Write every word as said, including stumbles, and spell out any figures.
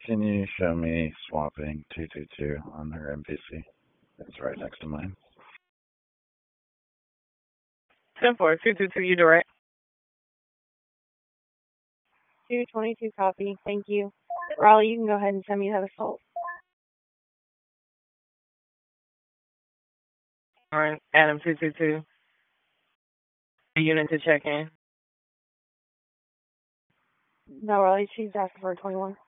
Can you show me swapping two two two on her M P C? It's right next to mine. ten four, two two two, you direct. two twenty-two copy. Thank you. Raleigh, you can go ahead and send me that assault. All right, Adam two two two. A unit to check in. No, Raleigh, she's asking for a twenty-one.